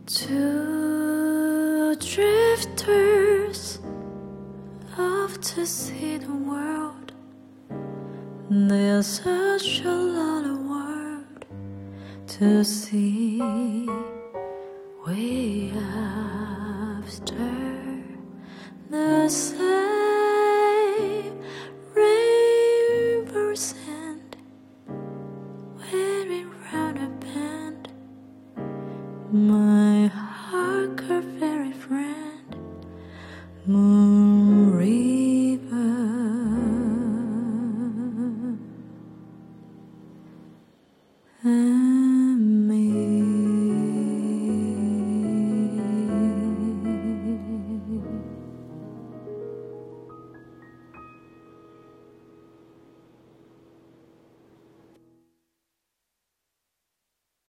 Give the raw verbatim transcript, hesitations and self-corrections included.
Two drifters off to see the world. There's such a lot of world to see. Way after the same river's end, wearing round a bend, my heart curved